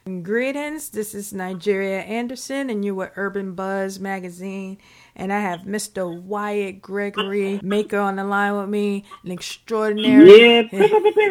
Greetings, this is Nigeria Anderson, and you're with Urban Buzz Magazine. And I have Mr. Wyatt Gregory Maker on the line with me, an extraordinary... Yeah. I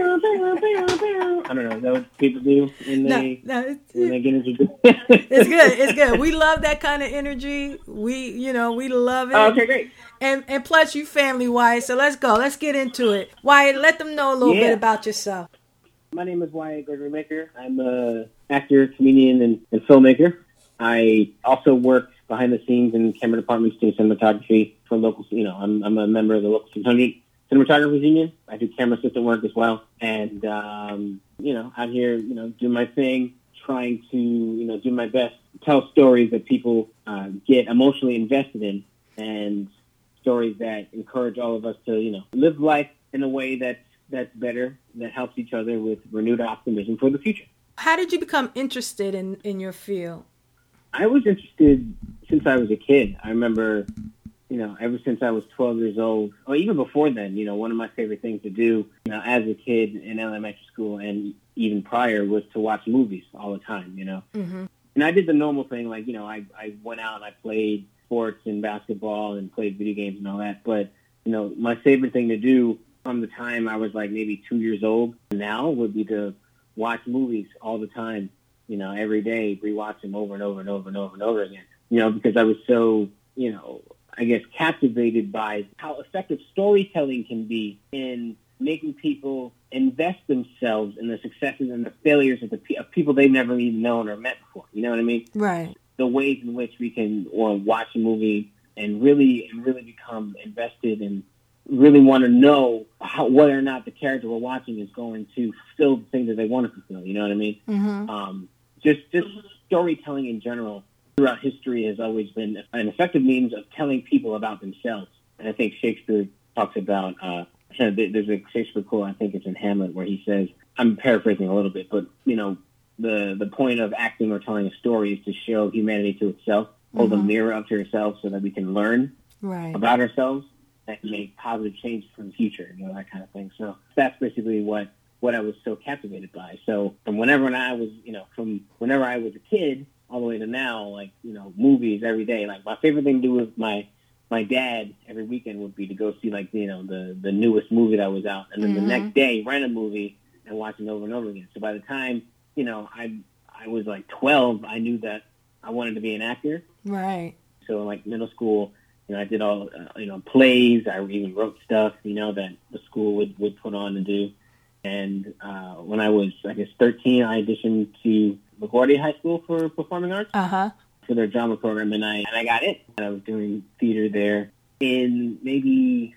don't know, is that what people do when they get into It's good. We love that kind of energy. We love it. Oh, okay, great. And plus, you family, Wyatt, so let's go. Let's get into it. Wyatt, let them know a little bit about yourself. My name is Wyatt Gregory Maker. I'm an actor, comedian, and filmmaker. I also work behind the scenes in camera departments doing cinematography for local, I'm a member of the local 600 Cinematographers Union. I do camera assistant work as well. And, out here, doing my thing, trying to, do my best, tell stories that people get emotionally invested in, and stories that encourage all of us to, live life in a way that's better, that helps each other with renewed optimism for the future. How did you become interested in your field? I was interested since I was a kid. I remember, ever since I was 12 years old, or even before then, one of my favorite things to do, as a kid in elementary school and even prior was to watch movies all the time, Mm-hmm. And I did the normal thing, like, I went out and I played sports and basketball and played video games and all that. But, my favorite thing to do from the time I was like maybe 2 years old now would be to watch movies all the time, every day, rewatch them over and over and over and over and over again, because I was so, I guess captivated by how effective storytelling can be in making people invest themselves in the successes and the failures of people they've never even known or met before. You know what I mean? Right. The ways in which we can watch a movie and really become invested and really want to know whether or not the character we're watching is going to fulfill the things that they want to fulfill. You know what I mean? Mm-hmm. Just storytelling in general throughout history has always been an effective means of telling people about themselves. And I think Shakespeare talks about, there's a Shakespeare quote, I think it's in Hamlet, where he says, I'm paraphrasing a little bit, but, the point of acting or telling a story is to show humanity to itself, hold a mirror up to yourself so that we can learn about ourselves and make positive changes for the future, that kind of thing. So that's basically what I was so captivated by. So from whenever I was a kid all the way to now, like, movies every day. Like, my favorite thing to do with my dad every weekend would be to go see, like, the newest movie that was out. And then the next day, rent a movie and watch it over and over again. So by the time, I was like 12, I knew that I wanted to be an actor. Right. So like middle school, I did all, plays. I even wrote stuff, that the school would put on and do. And when I was, I guess, 13, I auditioned to LaGuardia High School for Performing Arts for their drama program, and I got it. And I was doing theater there in maybe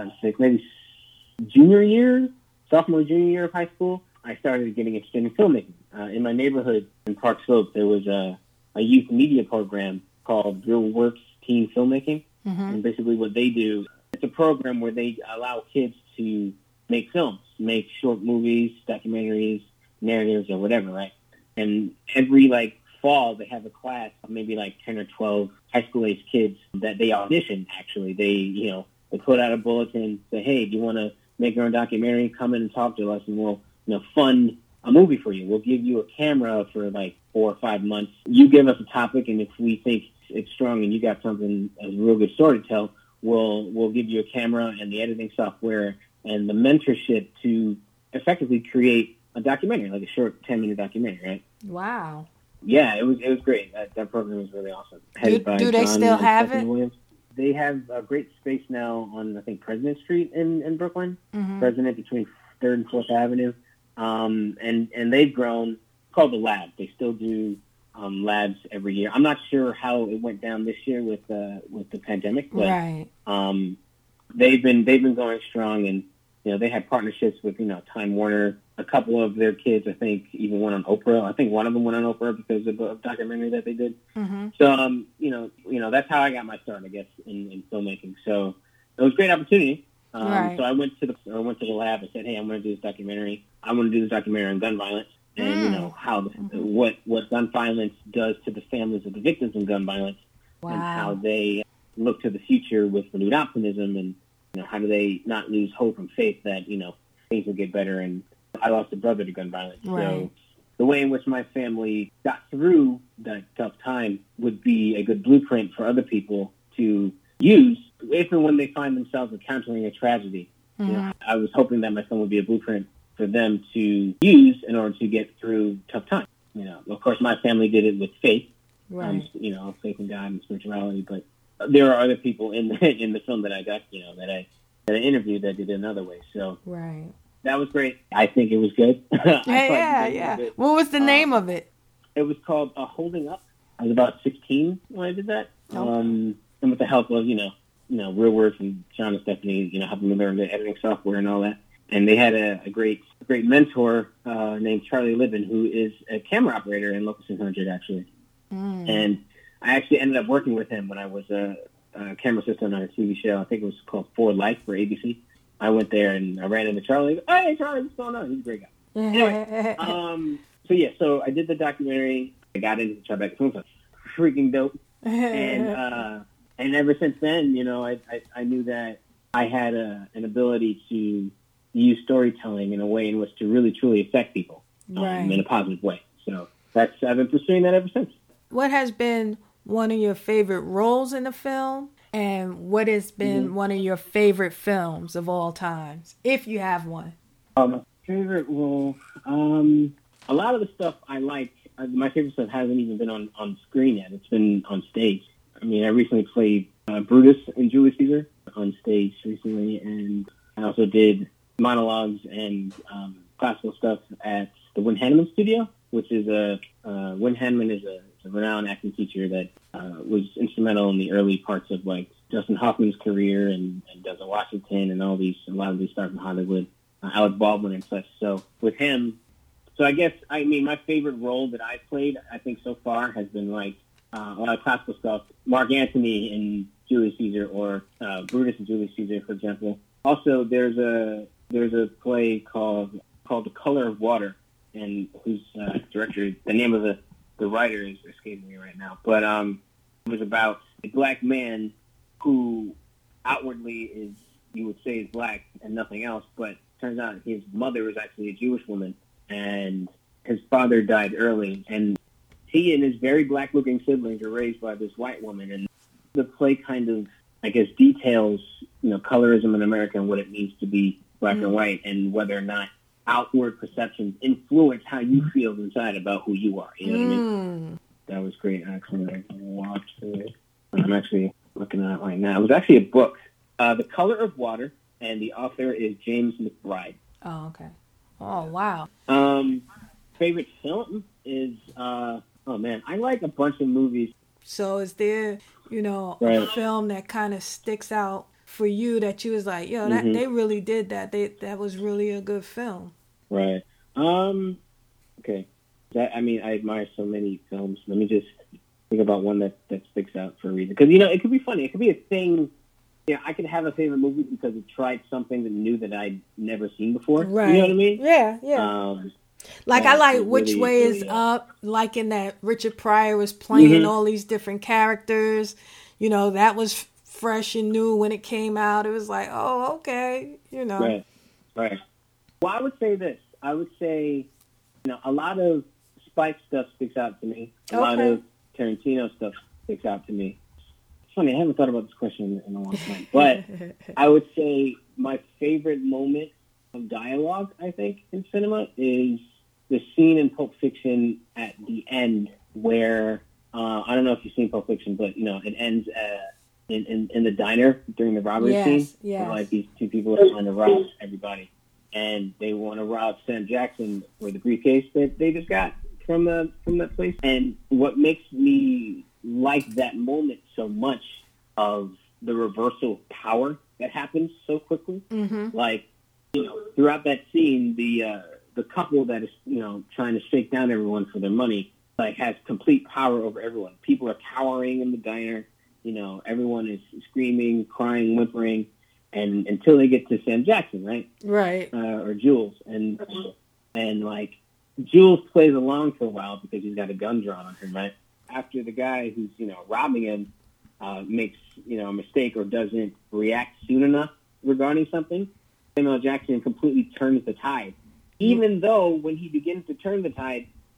sophomore, junior year of high school. I started getting interested in filmmaking. In my neighborhood in Park Slope, there was a youth media program called Real Works Teen Filmmaking. Mm-hmm. And basically what they do, it's a program where they allow kids to make films, make short movies, documentaries, narratives, or whatever, right? And every, fall, they have a class of maybe, 10 or 12 high school-age kids that they audition, actually. They put out a bulletin, say, hey, do you want to make your own documentary? Come in and talk to us, and we'll, fund a movie for you. We'll give you a camera for, 4 or 5 months. You give us a topic, and if we think it's strong and you got something, a real good story to tell, we'll give you a camera and the editing software and the mentorship to effectively create a documentary, like a short 10-minute documentary, right? Wow. Yeah, it was great. That program was really awesome. Do they still have it? Williams. They have a great space now on, I think, President Street in Brooklyn, President between 3rd and 4th Avenue. And they've grown. It's called The Lab. They still do labs every year. I'm not sure how it went down this year with the pandemic, but they've been going strong, and they have partnerships with Time Warner. A couple of their kids, I think, even went on Oprah. I think one of them went on Oprah because of a documentary that they did. Mm-hmm. So that's how I got my start, I guess, in filmmaking. So it was a great opportunity. So I went to the lab and said, hey, I'm going to do this documentary. I want to do this documentary on gun violence. And, how what gun violence does to the families of the victims of gun violence, and how they look to the future with renewed optimism, and, how do they not lose hope and faith that, things will get better. And I lost a brother to gun violence. Right. the way in which my family got through that tough time would be a good blueprint for other people to use if and when they find themselves encountering a tragedy. Mm-hmm. You know, I was hoping that my film would be a blueprint for them to use in order to get through tough times. You know, of course, my family did it with faith, right. You know, faith in God and spirituality. But there are other people in the film that I got, you know, that I interviewed that did it another way. So right. That was great. I think it was good. Yeah. What was the name of it? It was called Holding Up. I was about 16 when I did that. Okay. And with the help of, you know, Real Words and John and Stephanie, you know, helping me learn the editing software and all that. And they had a great mentor named Charlie Libben, who is a camera operator in Locus 100, actually. Mm. And I actually ended up working with him when I was a camera assistant on a TV show. I think it was called For Life for ABC. I went there and I ran into Charlie. Hey, Charlie, what's going on? He's a great guy. Anyway, so I did the documentary. I got into Tribeca. It was freaking dope. And ever since then, you know, I knew that I had an ability to use storytelling in a way in which to really, truly affect people in a positive way. So I've been pursuing that ever since. What has been one of your favorite roles in the film? And what has been one of your favorite films of all times, if you have one? My favorite role, a lot of the stuff I like, my favorite stuff hasn't even been on screen yet. It's been on stage. I mean, I recently played Brutus in Julius Caesar on stage recently, and I also did monologues and classical stuff at the Wynn Hanneman Studio, which is Wynn Hanneman is a renowned acting teacher that was instrumental in the early parts of like Dustin Hoffman's career and Denzel Washington and a lot of these stars in Hollywood, Alec Baldwin and such. So with him, I guess, I mean, my favorite role that I've played, I think so far, has been like a lot of classical stuff. Mark Antony in Julius Caesar or Brutus in Julius Caesar, for example. Also, there's a play called The Color of Water, and whose director, the name of the writer is escaping me right now, but it was about a black man who outwardly is, you would say, is black and nothing else, but turns out his mother was actually a Jewish woman, and his father died early, and he and his very black-looking siblings are raised by this white woman, and the play kind of, I guess, details, you know, colorism in America and what it means to be black and white, and whether or not outward perceptions influence how you feel inside about who you are. You know what I mean? That was great, actually. I watched it. I'm actually looking at it right now. It was actually a book, The Color of Water, and the author is James McBride. Oh, okay. Oh, wow. Favorite film is, oh man, I like a bunch of movies. So is there, you know, a film that kind of sticks out for you that you was like, yo, that they really did that. That was really a good film. Right. Okay. I admire so many films. Let me just think about one that sticks out for a reason. Because, you know, it could be funny. It could be a thing. Yeah, I could have a favorite movie because it tried something that new that I'd never seen before. Right. You know what I mean? Yeah. Like, I like Which Way Is Up, like in that Richard Pryor was playing all these different characters. You know, that was fresh and new when it came out. It was like, oh, okay, you know. Right. Well, I would say this. I would say, you know, a lot of Spike stuff sticks out to me. A lot of Tarantino stuff sticks out to me. It's funny, I haven't thought about this question in a long time. But I would say my favorite moment of dialogue, I think, in cinema is the scene in Pulp Fiction at the end where, I don't know if you've seen Pulp Fiction, but, you know, it ends in the diner during the robbery scene. Yes. Where, like, these two people are trying to rob everybody. And they want to rob Sam Jackson for the briefcase that they just got from that place. And what makes me like that moment so much of the reversal of power that happens so quickly. Like, you know, throughout that scene, the couple that is, you know, trying to shake down everyone for their money, like, has complete power over everyone. People are cowering in the diner. You know, everyone is screaming, crying, whimpering, and until they get to Sam Jackson, right? Right. Or Jules, and like Jules plays along for a while because he's got a gun drawn on him, right? After the guy who's, you know, robbing him makes, you know, a mistake or doesn't react soon enough regarding something, Samuel Jackson completely turns the tide. Even though when he begins to turn the tide,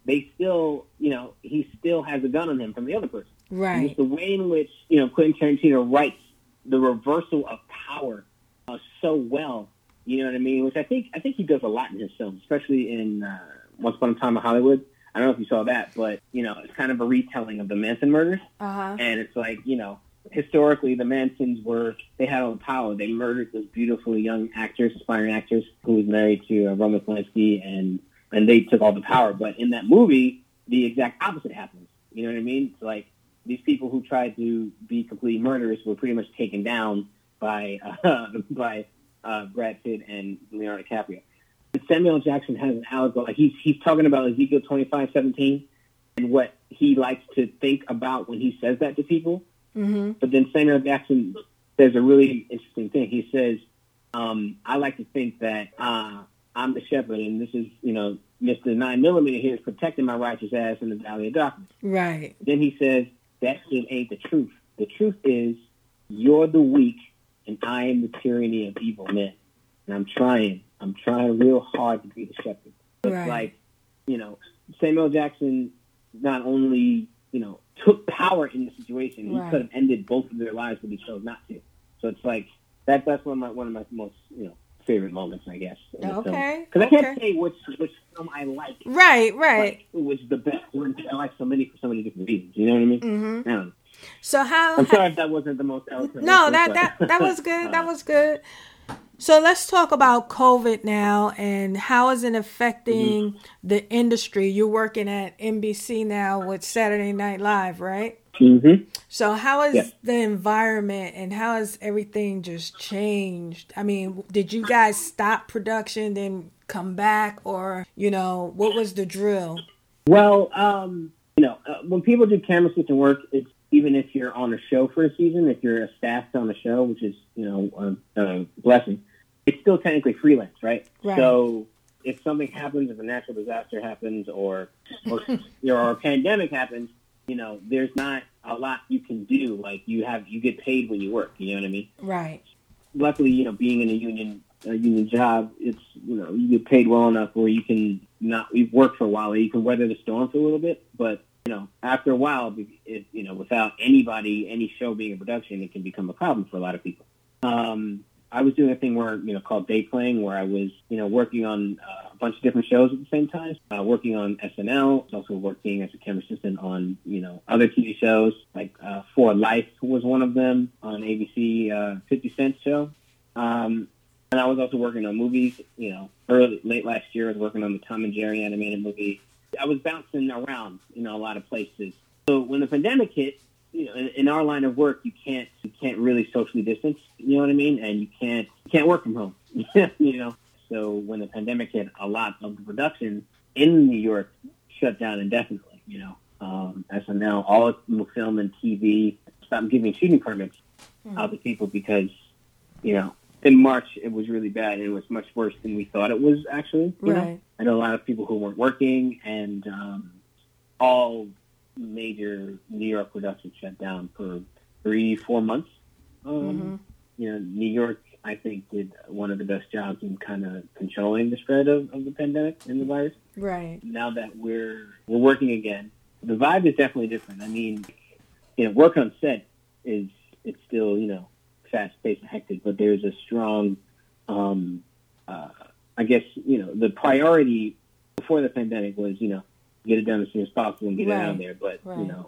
they still, he still has a gun on him from the other person. Right. And just the way in which, Quentin Tarantino writes the reversal of power so well, you know what I mean? Which I think he does a lot in his films, especially in Once Upon a Time in Hollywood. I don't know if you saw that, but, it's kind of a retelling of the Manson murders. Uh-huh. And it's like, historically the Mansons they had all the power. They murdered this beautiful young actress, aspiring actress, who was married to Roman Polanski, and they took all the power. But in that movie, the exact opposite happens. You know what I mean? It's like these people who tried to be complete murderers were pretty much taken down by Brad Pitt and Leonardo DiCaprio. And Samuel Jackson has an allegory. He's talking about Ezekiel 25:17 and what he likes to think about when he says that to people. Mm-hmm. But then Samuel Jackson says a really interesting thing. He says, I like to think that I'm the shepherd, and this is, Mr. 9mm here is protecting my righteous ass in the valley of darkness. Right. Then he says, that shit ain't the truth. The truth is, you're the weak, and I am the tyranny of evil men. And I'm trying real hard to be the shepherd. It's like, Samuel Jackson not only, took power in the situation, he could have ended both of their lives, but he chose not to. So it's like, that's one of my most, favorite moments, I guess. Okay. Because I can't say which film I like. Right. Like, which the best one. I like so many for so many different reasons. You know what I mean? Mm-hmm. I don't know. So I'm sorry if that wasn't the most eloquent. No, that was good. That was good. So let's talk about COVID now, and how is it affecting the industry? You're working at NBC now with Saturday Night Live, right? Mm-hmm. So how is the environment, and how has everything just changed? I mean, did you guys stop production, then come back, or, what was the drill? Well, when people do camera switch and work, it's even if you're on a show for a season, if you're a staff on a show, which is, a blessing, it's still technically freelance, right? So if something happens, if a natural disaster happens, or a pandemic happens, there's not a lot you can do. Like you get paid when you work. You know what I mean? Right. Luckily, being in a union job, it's you get paid well enough where you can you've worked for a while, you can weather the storm for a little bit. But after a while, without any show being in production, it can become a problem for a lot of people. I was doing a thing where, called day playing, where I was, working on a bunch of different shows at the same time, working on SNL, also working as a camera assistant on, other TV shows, like For Life was one of them on ABC 50 Cent show. And I was also working on movies, late last year I was working on the Tom and Jerry animated movie. I was bouncing around, a lot of places. So when the pandemic hit, in our line of work, you can't really socially distance, you know what I mean? And you can't work from home, So when the pandemic hit, a lot of the production in New York shut down indefinitely, SNL, all the film and TV stopped giving shooting permits out to people because, in March it was really bad, and it was much worse than we thought it was actually. Right. I know a lot of people who weren't working, and all major New York productions shut down for 3-4 months. New York, I think, did one of the best jobs in kind of controlling the spread of the pandemic and the virus. Right. Now that we're working again, the vibe is definitely different. I mean, work on set it's still, fast-paced and hectic, but there's a strong, I guess, the priority before the pandemic was, get it done as soon as possible and get it out there. But,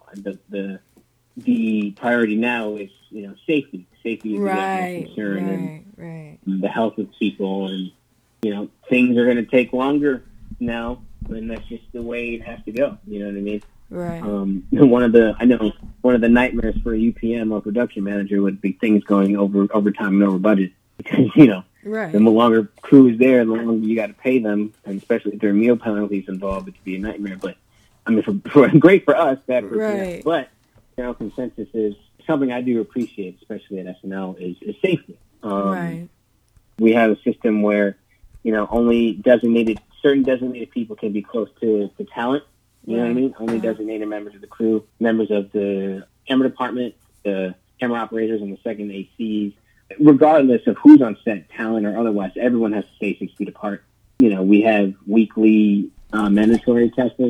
the priority now is, safety. Safety is the national concern, and the health of people. And, things are going to take longer now, and that's just the way it has to go. You know what I mean? Right. One of the nightmares for a UPM or production manager would be things going over time and over budget. Because, the longer crew is there, the longer you got to pay them, and especially if there are meal penalties involved, it could be a nightmare. But, I mean, for great for us, bad for them. But general consensus is something I do appreciate, especially at SNL, is safety. We have a system where, only certain designated people can be close to talent. You know what I mean? Only designated members of the crew, members of the camera department, the camera operators, and the second ACs. Regardless of who's on set, talent or otherwise, everyone has to stay 6 feet apart. We have weekly mandatory testing.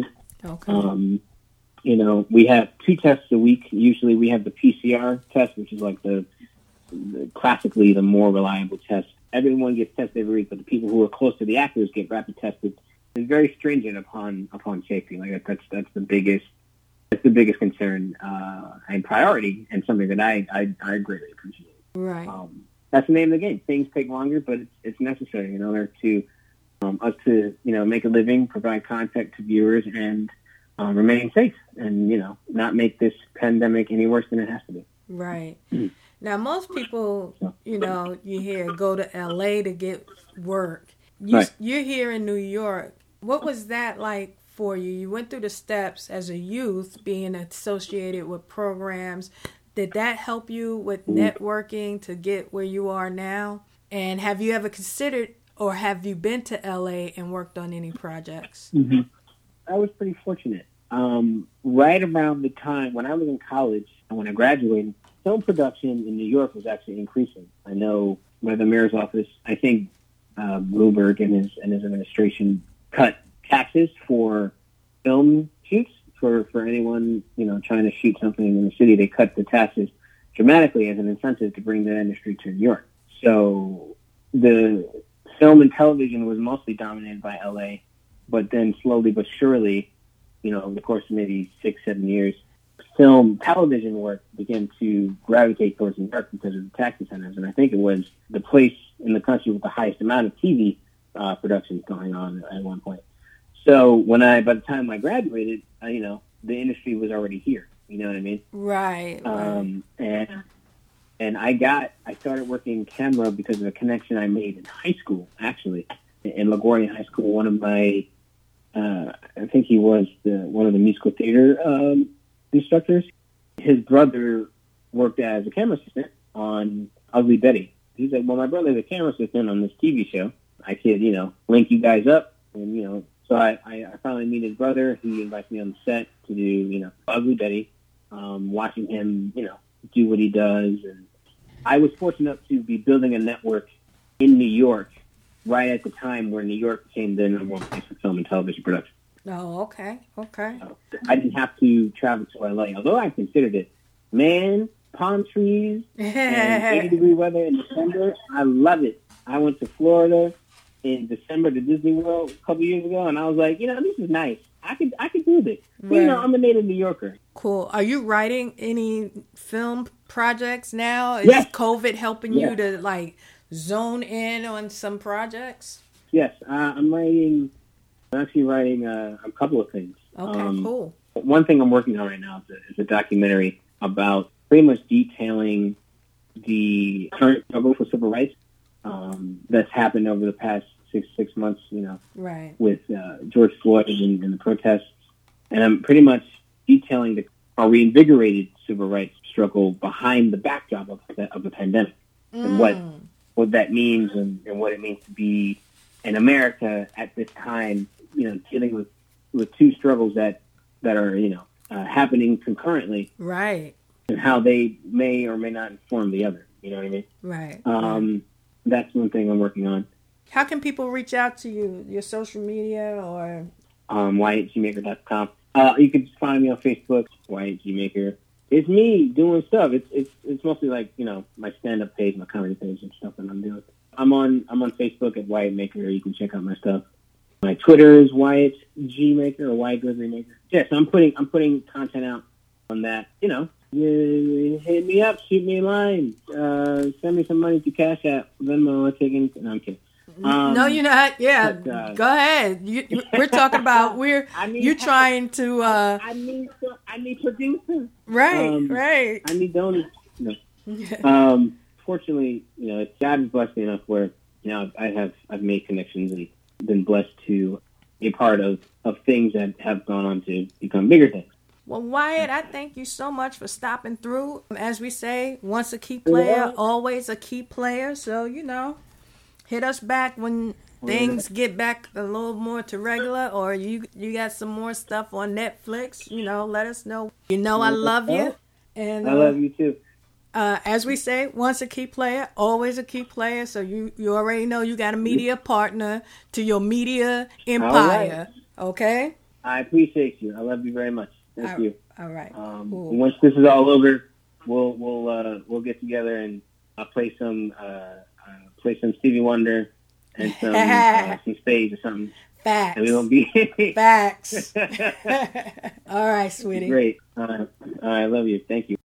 Okay. We have 2 tests a week. Usually we have the PCR test, which is like the classically the more reliable test. Everyone gets tested every week, but the people who are close to the actors get rapid tested. It's very stringent upon safety. Like that's the biggest concern and priority, and something that I greatly appreciate. Right. That's the name of the game. Things take longer, but it's necessary in order to us to make a living, provide content to viewers, and remain safe, and not make this pandemic any worse than it has to be. Right. Now, most people, you hear go to LA to get work. You're here in New York. What was that like for you? You went through the steps as a youth, being associated with programs. Did that help you with networking to get where you are now? And have you ever considered, or have you been to LA and worked on any projects? Mm-hmm. I was pretty fortunate. Right around the time when I was in college and when I graduated, film production in New York was actually increasing. I know by the mayor's office, I think Bloomberg and his administration cut taxes for film shoots for anyone trying to shoot something in the city. They cut the taxes dramatically as an incentive to bring the industry to New York. So the film and television was mostly dominated by LA, but then slowly but surely, over the course of maybe 6-7 years, television work began to gravitate towards New York because of the tax incentives. And I think it was the place in the country with the highest amount of TV productions going on at one point. So by the time I graduated, the industry was already here. You know what I mean? Right. And I started working camera because of a connection I made in high school, actually, in LaGuardia High School. One of my, I think he was one of the musical theater instructors. His brother worked as a camera assistant on Ugly Betty. He's like, well, my brother's a camera assistant on this TV show. I could, link you guys up. And, so I finally meet his brother. He invites me on the set to do, Ugly Betty, watching him, do what he does. And I was fortunate enough to be building a network in New York right at the time where New York became the number one place for film and television production. Oh, okay. So I didn't have to travel to LA, although I considered it. Man, palm trees and 80-degree weather in December, I love it. I went to Florida in December to Disney World a couple years ago, and I was like, this is nice. I could do this. Right. I'm a native New Yorker. Cool. Are you writing any film projects now? Is yes. COVID helping you to zone in on some projects? Yes, I'm actually writing a couple of things. Okay, cool. One thing I'm working on right now is a documentary about pretty much detailing the current struggle for civil rights that's happened over the past six months, right, with George Floyd and the protests. And I'm pretty much detailing our reinvigorated civil rights struggle behind the backdrop of the pandemic and what that means and what it means to be in America at this time, dealing with two struggles that are, happening concurrently. Right. And how they may or may not inform the other. You know what I mean? Right. That's one thing I'm working on. How can people reach out to you? Your social media or? WyattGmaker.com. You can just find me on Facebook, Wyatt G Maker. It's me doing stuff. It's mostly like, my stand-up page, my comedy page and stuff that I'm doing. I'm on Facebook at Wyatt Maker. You can check out my stuff. My Twitter is Wyatt G Maker or Wyatt Grizzly Maker. Yes, I'm putting content out on that. You hit me up, shoot me a line, send me some money to Cash App, Venmo, no, I'm kidding. No, you're not. Yeah, but, go ahead. We're talking about you're trying to. I need producers. Right. I need donors. Fortunately, God has blessed me enough where I've made connections and been blessed to be a part of things that have gone on to become bigger things. Well, Wyatt, I thank you so much for stopping through. As we say, once a key player, always a key player. So, hit us back when things get back a little more to regular, or you got some more stuff on Netflix. Let us know. I love you. And I love you too. As we say, once a key player, always a key player. So you already know you got a media partner to your media empire. Right. Okay? I appreciate you. I love you very much. Thank you. All right. Once this is all over, we'll get together and I'll play some Stevie Wonder and some spades or something. Facts. And we won't be Facts. All right, sweetie. Great. All right. I love you. Thank you.